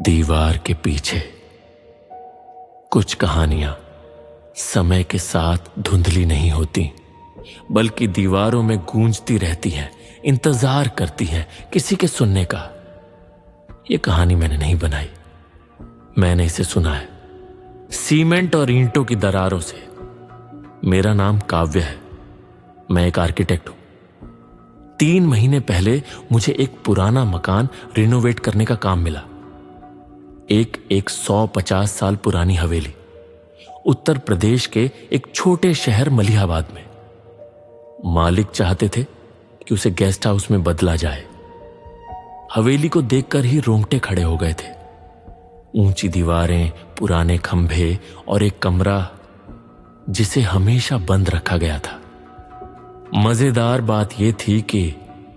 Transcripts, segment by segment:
दीवार के पीछे। कुछ कहानियां समय के साथ धुंधली नहीं होती, बल्कि दीवारों में गूंजती रहती हैं, इंतजार करती हैं किसी के सुनने का। यह कहानी मैंने नहीं बनाई, मैंने इसे सुना है सीमेंट और ईंटों की दरारों से। मेरा नाम काव्य है, मैं एक आर्किटेक्ट हूं। 3 महीने पहले मुझे एक पुराना मकान रिनोवेट करने का काम मिला। एक 150 साल पुरानी हवेली, उत्तर प्रदेश के एक छोटे शहर मलिहाबाद में। मालिक चाहते थे कि उसे गेस्ट हाउस में बदला जाए। हवेली को देखकर ही रोंगटे खड़े हो गए थे। ऊंची दीवारें, पुराने खंभे और एक कमरा जिसे हमेशा बंद रखा गया था। मजेदार बात यह थी कि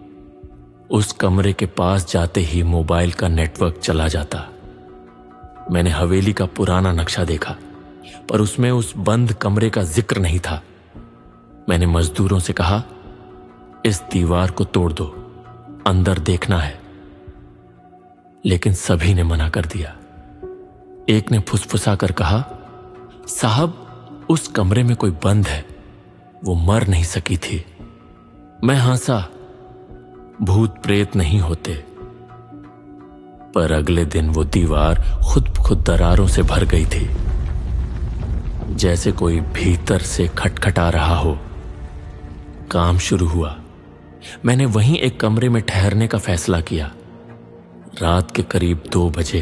उस कमरे के पास जाते ही मोबाइल का नेटवर्क चला जाता। मैंने हवेली का पुराना नक्शा देखा, पर उसमें उस बंद कमरे का जिक्र नहीं था। मैंने मजदूरों से कहा, इस दीवार को तोड़ दो, अंदर देखना है। लेकिन सभी ने मना कर दिया। एक ने फुसफुसा कर कहा, साहब उस कमरे में कोई बंद है, वो मर नहीं सकी थी। मैं हंसा, भूत प्रेत नहीं होते। पर अगले दिन वो दीवार खुद दरारों से भर गई थी, जैसे कोई भीतर से खटखटा रहा हो। काम शुरू हुआ। मैंने वहीं एक कमरे में ठहरने का फैसला किया। रात के करीब 2 बजे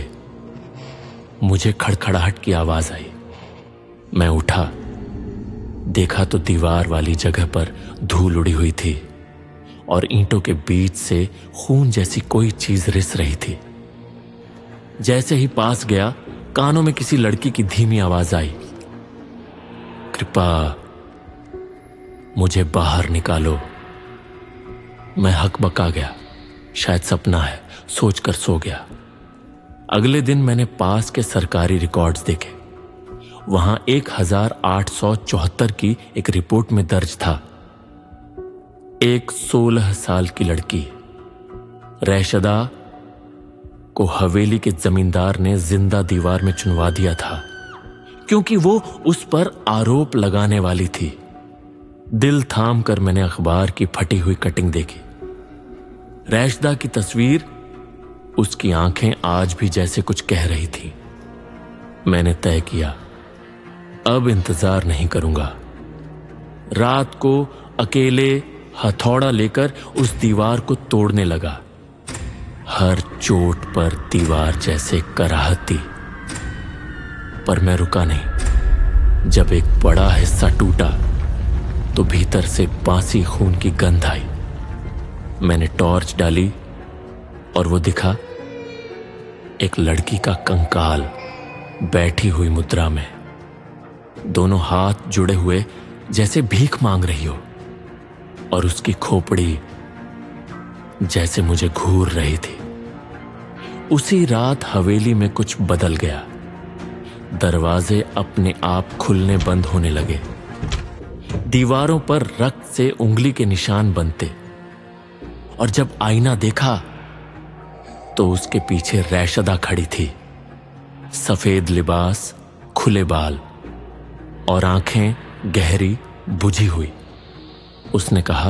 मुझे खड़खड़ाहट की आवाज आई। मैं उठा, देखा तो दीवार वाली जगह पर धूल उड़ी हुई थी और ईंटों के बीच से खून जैसी कोई चीज रिस रही थी। जैसे ही पास गया, कानों में किसी लड़की की धीमी आवाज आई, कृपा मुझे बाहर निकालो। मैं हकबका गया, शायद सपना है, सोचकर सो गया। अगले दिन मैंने पास के सरकारी रिकॉर्ड्स देखे। वहां 1874 की एक रिपोर्ट में दर्ज था, एक 16 साल की लड़की रैशदा को हवेली के जमींदार ने जिंदा दीवार में चुनवा दिया था, क्योंकि वो उस पर आरोप लगाने वाली थी। दिल थाम कर मैंने अखबार की फटी हुई कटिंग देखी। रैशदा की तस्वीर, उसकी आंखें आज भी जैसे कुछ कह रही थी। मैंने तय किया, अब इंतजार नहीं करूंगा। रात को अकेले हथौड़ा लेकर उस दीवार को तोड़ने लगा। हर चोट पर दीवार जैसे कराहती, पर मैं रुका नहीं। जब एक बड़ा हिस्सा टूटा तो भीतर से बासी खून की गंध आई। मैंने टॉर्च डाली और वो दिखा, एक लड़की का कंकाल बैठी हुई मुद्रा में, दोनों हाथ जुड़े हुए जैसे भीख मांग रही हो, और उसकी खोपड़ी जैसे मुझे घूर रही थी। उसी रात हवेली में कुछ बदल गया। दरवाजे अपने आप खुलने बंद होने लगे। दीवारों पर रक्त से उंगली के निशान बनते, और जब आईना देखा तो उसके पीछे रैशदा खड़ी थी। सफेद लिबास, खुले बाल और आंखें गहरी बुझी हुई। उसने कहा,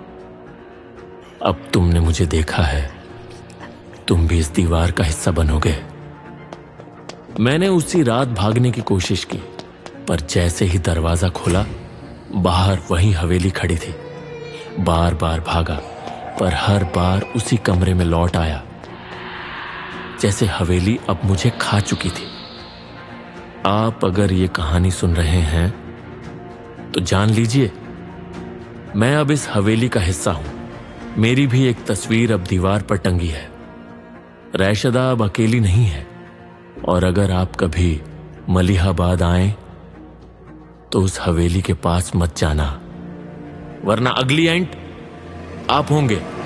अब तुमने मुझे देखा है, तुम भी इस दीवार का हिस्सा बनोगे। मैंने उसी रात भागने की कोशिश की, पर जैसे ही दरवाजा खोला, बाहर वही हवेली खड़ी थी। बार बार भागा, पर हर बार उसी कमरे में लौट आया, जैसे हवेली अब मुझे खा चुकी थी। आप अगर ये कहानी सुन रहे हैं तो जान लीजिए, मैं अब इस हवेली का हिस्सा हूं। मेरी भी एक तस्वीर अब दीवार पर टंगी है। रैशदा अब अकेली नहीं है, और अगर आप कभी मलिहाबाद आए तो उस हवेली के पास मत जाना, वरना अगली एंट आप होंगे।